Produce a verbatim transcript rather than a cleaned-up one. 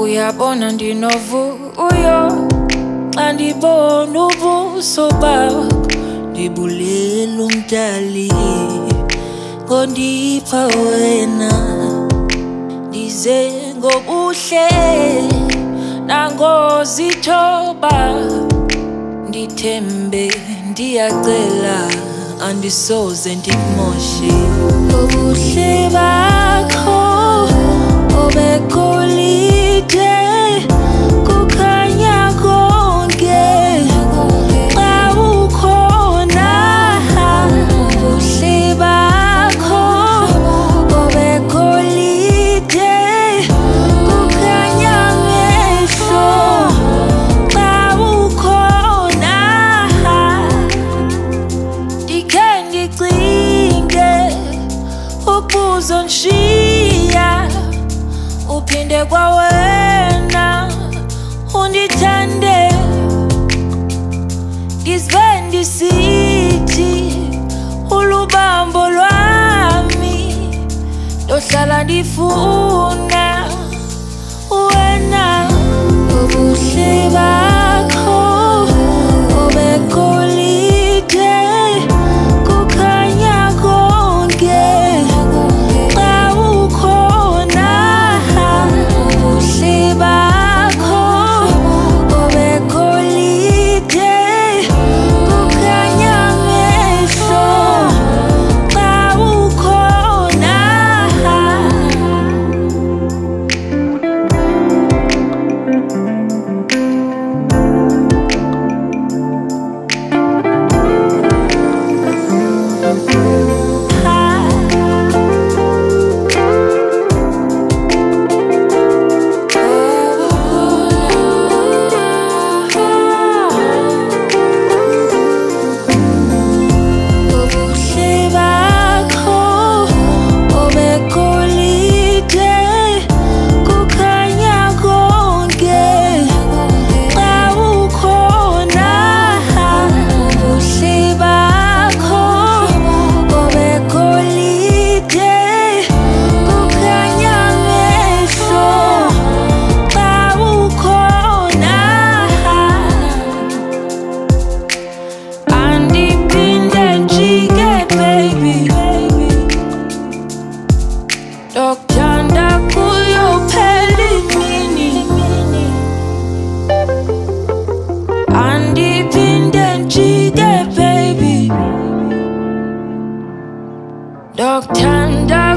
uyabona ndinovuyo xa ndibona ubuso bakho, ndibulela umdali ngondipha wena. Ndize ngobuhle nangozithoba, ndithembe ndiyacela andisoze ndikumoshe. Ubuhle bakho obegolide kukhanya konke xa ukhona. Ubuhle bakho obegolide kukhanya mehlo xa ukhona. Ndikhe ndicinge ukuzonshiya uphinde kwawena undithande. Ndizive ndisithi ulubambo lwami, ndohlala ndifuna wena. Ubuhle bakho obegolide kukhanya konke xa ukhona. Ubuhle bakho obegolide kukhanya mehlo xa ukhona. Dokthanda kuyophela imini, andiphinde njike baby. Dokthanda